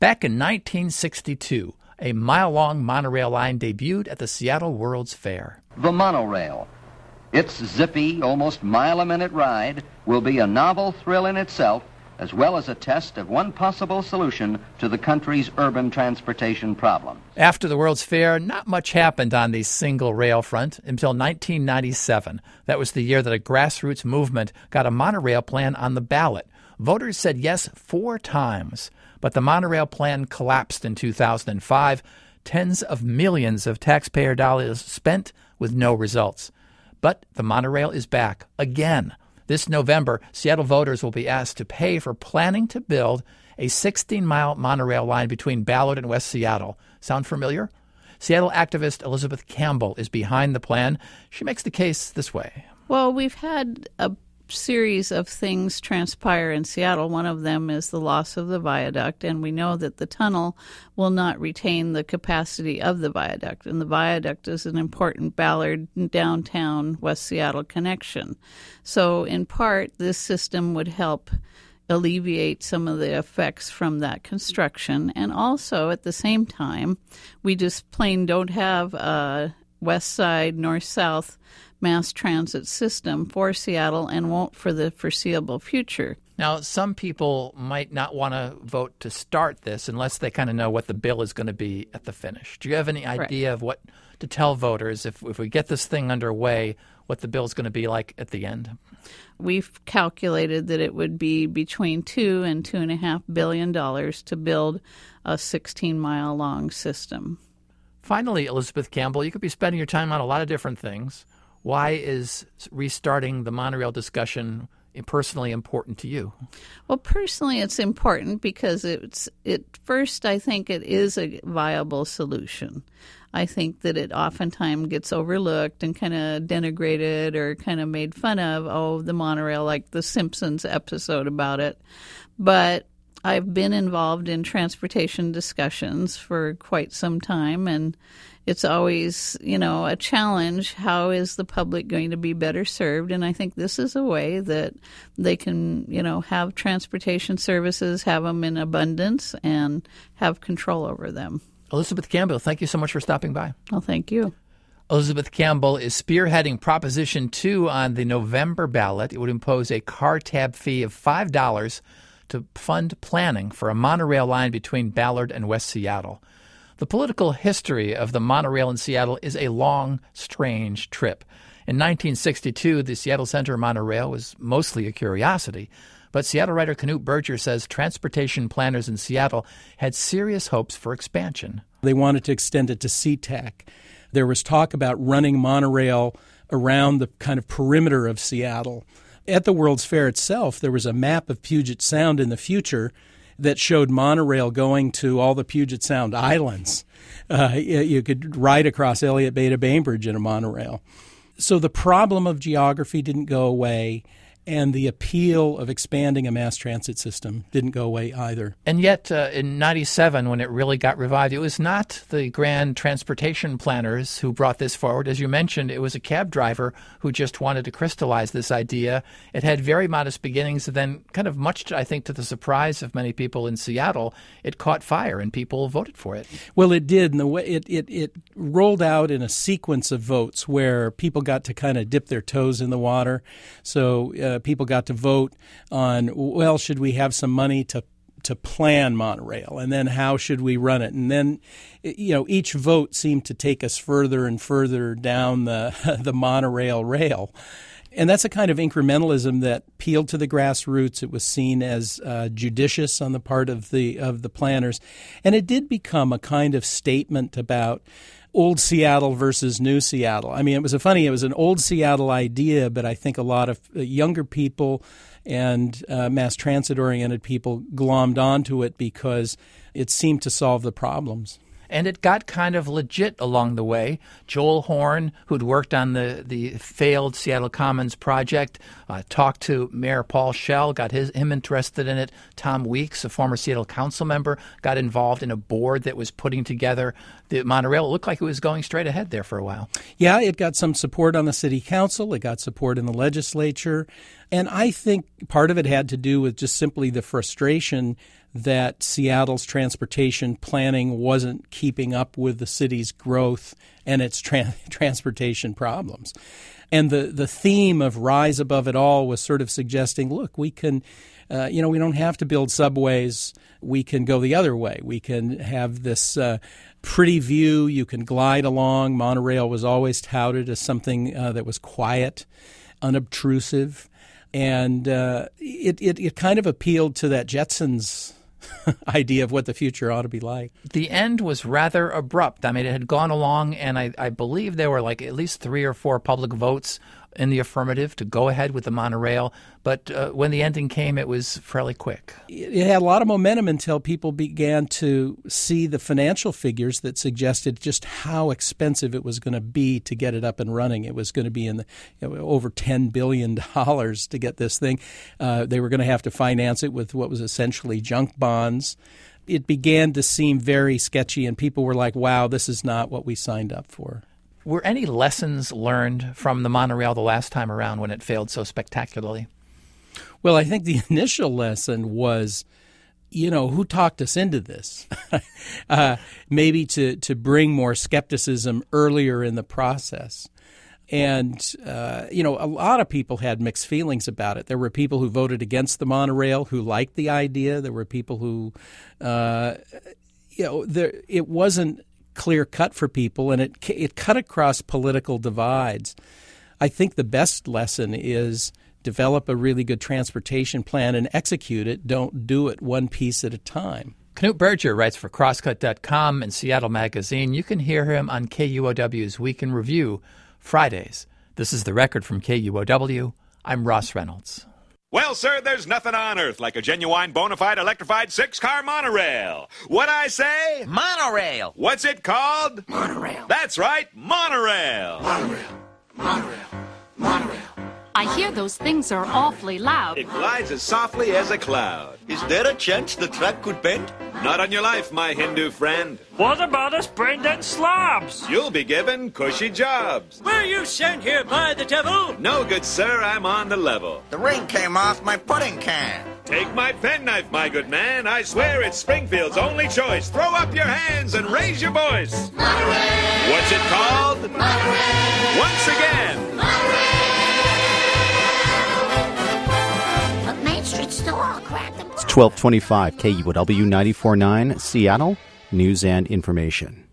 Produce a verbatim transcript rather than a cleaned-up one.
Back in nineteen sixty-two, a mile-long monorail line debuted at the Seattle World's Fair. The monorail. Its zippy, almost mile-a-minute ride will be a novel thrill in itself, as well as a test of one possible solution to the country's urban transportation problem. After the World's Fair, not much happened on the single rail front until nineteen ninety-seven. That was the year that a grassroots movement got a monorail plan on the ballot. Voters said yes four times, but the monorail plan collapsed in two thousand five. Tens of millions of taxpayer dollars spent with no results. But the monorail is back again. This November, Seattle voters will be asked to pay for planning to build a sixteen-mile monorail line between Ballard and West Seattle. Sound familiar? Seattle activist Elizabeth Campbell is behind the plan. She makes the case this way. Well, we've had a series of things transpire in Seattle. One of them is the loss of the viaduct, and we know that the tunnel will not retain the capacity of the viaduct. And the viaduct is an important Ballard downtown West Seattle connection. So in part, this system would help alleviate some of the effects from that construction. And also, at the same time, we just plain don't have a west side, north-south mass transit system for Seattle and won't for the foreseeable future. Now, some people might not want to vote to start this unless they kind of know what the bill is going to be at the finish. Do you have any idea right. of what to tell voters if, if we get this thing underway, what the bill is going to be like at the end? We've calculated that it would be between two and two and a half billion dollars to build a sixteen-mile long system. Finally, Elizabeth Campbell, you could be spending your time on a lot of different things. Why is restarting the monorail discussion personally important to you? Well, personally, it's important because it's at first I think it is a viable solution. I think that it oftentimes gets overlooked and kind of denigrated or kind of made fun of. Oh, the monorail, like the Simpsons episode about it. But I've been involved in transportation discussions for quite some time, and it's always, you know, a challenge. How is the public going to be better served? And I think this is a way that they can, you know, have transportation services, have them in abundance, and have control over them. Elizabeth Campbell, thank you so much for stopping by. Well, thank you. Elizabeth Campbell is spearheading Proposition two on the November ballot. It would impose a car tab fee of five dollars to fund planning for a monorail line between Ballard and West Seattle. The political history of the monorail in Seattle is a long, strange trip. In nineteen sixty-two, the Seattle Center monorail was mostly a curiosity, but Seattle writer Knute Berger says transportation planners in Seattle had serious hopes for expansion. They wanted to extend it to SeaTac. There was talk about running monorail around the kind of perimeter of Seattle. At the World's Fair itself, there was a map of Puget Sound in the future that showed monorail going to all the Puget Sound islands. Uh, you could ride across Elliott Bay to Bainbridge in a monorail. So the problem of geography didn't go away, and the appeal of expanding a mass transit system didn't go away either. And yet, uh, in ninety-seven, when it really got revived, it was not the grand transportation planners who brought this forward. As you mentioned, it was a cab driver who just wanted to crystallize this idea. It had very modest beginnings, and then kind of much, I think, to the surprise of many people in Seattle, it caught fire and people voted for it. Well, it did. And the way it, it, it rolled out in a sequence of votes where people got to kind of dip their toes in the water. So uh, people got to vote on, well, should we have some money to to plan monorail, and then how should we run it? And then, you know, each vote seemed to take us further and further down the the monorail rail. And that's a kind of incrementalism that appealed to the grassroots. It was seen as uh, judicious on the part of the of the planners. And it did become a kind of statement about old Seattle versus new Seattle. I mean, it was a funny, it was an old Seattle idea, but I think a lot of younger people and uh, mass transit-oriented people glommed onto it because it seemed to solve the problems. And it got kind of legit along the way. Joel Horn, who'd worked on the, the failed Seattle Commons project, uh, talked to Mayor Paul Schell, got his him interested in it. Tom Weeks, a former Seattle council member, got involved in a board that was putting together the monorail. It looked like it was going straight ahead there for a while. Yeah, it got some support on the city council. It got support in the legislature. And I think part of it had to do with just simply the frustration that Seattle's transportation planning wasn't keeping up with the city's growth and its tra- transportation problems. And the, the theme of Rise Above It All was sort of suggesting, look, we can, uh, you know, we don't have to build subways. We can go the other way. We can have this uh, pretty view. You can glide along. Monorail was always touted as something uh, that was quiet, unobtrusive. And uh, it, it, it kind of appealed to that Jetsons idea of what the future ought to be like. The end was rather abrupt. I mean, it had gone along, and I, I believe there were like at least three or four public votes in the affirmative to go ahead with the monorail. But uh, when the ending came, it was fairly quick. It had a lot of momentum until people began to see the financial figures that suggested just how expensive it was going to be to get it up and running. It was going to be in the, you know, over ten billion dollars to get this thing. Uh, they were going to have to finance it with what was essentially junk bonds. It began to seem very sketchy, and people were like, wow, this is not what we signed up for. Were any lessons learned from the monorail the last time around when it failed so spectacularly? Well, I think the initial lesson was, you know, who talked us into this? uh, maybe to, to bring more skepticism earlier in the process. And, uh, you know, a lot of people had mixed feelings about it. There were people who voted against the monorail who liked the idea. There were people who, uh, you know, there, it wasn't clear cut for people, and it it cut across political divides. I think the best lesson is develop a really good transportation plan and execute it. Don't do it one piece at a time. Knut Berger writes for Crosscut dot com and Seattle Magazine. You can hear him on K U O W's Week in Review Fridays. This is The Record from K U O W. I'm Ross Reynolds. Well, sir, there's nothing on earth like a genuine, bona fide, electrified six-car monorail. What I say? Monorail. What's it called? Monorail. That's right, monorail. Monorail. Monorail. Monorail. I hear those things are awfully loud. It glides as softly as a cloud. Is there a chance the track could bend? Not on your life, my Hindu friend. What about us brain-dead slobs? You'll be given cushy jobs. Were you sent here by the devil? No, good sir, I'm on the level. The ring came off my pudding can. Take my penknife, my good man. I swear it's Springfield's only choice. Throw up your hands and raise your voice. Monorail. What's it called? Monorail. Once again. Monorail. But Main Street's still all cracked. It's twelve twenty-five K U O W ninety-four point nine Seattle News and Information.